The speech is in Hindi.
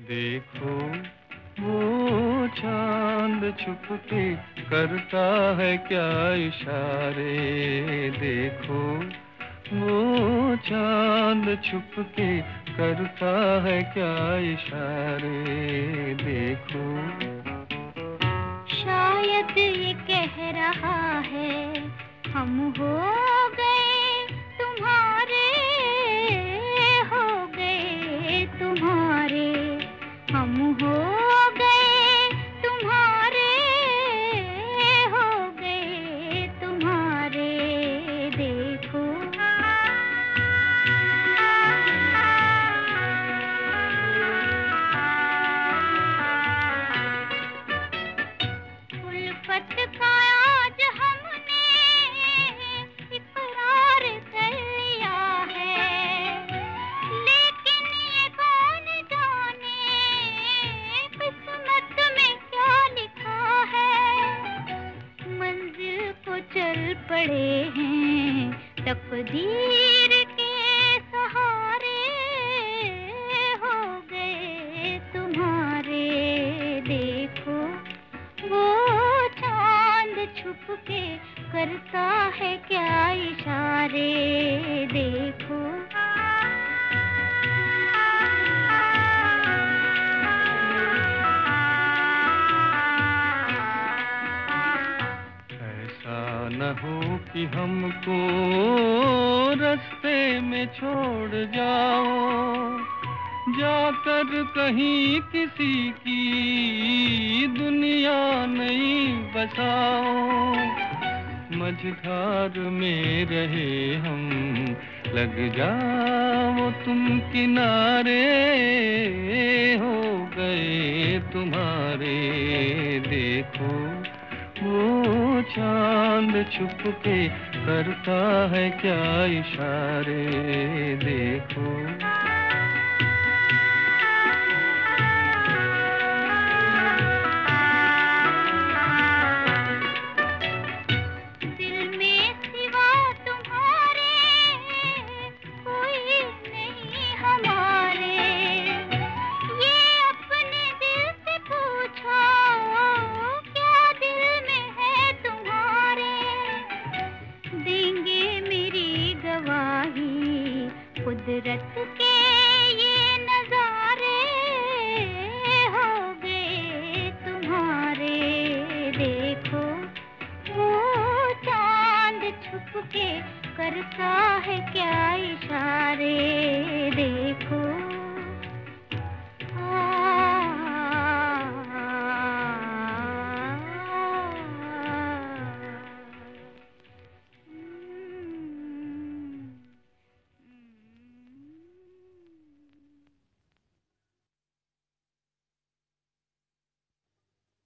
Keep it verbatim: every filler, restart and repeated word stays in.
देखो वो चांद छुप के करता है क्या इशारे। देखो वो चांद छुप के करता है क्या इशारे। देखो शायद ये कह रहा है हम हो गए तुम्हारे, हो गए तुम्हारे, हम हो गए तुम्हारे, हो गए तुम्हारे। देखो उल्फत का आज हमने इकरार कर लिया है, लेकिन ये कौन जाने किस्मत में क्या लिखा है। मंजिल को चल पड़े हैं तकदीर के सहारे, हो गए तुम्हारे। देखो वो चांद छुप के करता है क्या इशारे। देखो ऐसा न हो कि हमको रास्ते में छोड़ जाओ, जाकर कहीं किसी की दुनिया नहीं बसाओ। मझधार में रहे हम, लग जाओ तुम किनारे, हो गए तुम्हारे। देखो वो चांद छुप के करता है क्या इशारे। देखो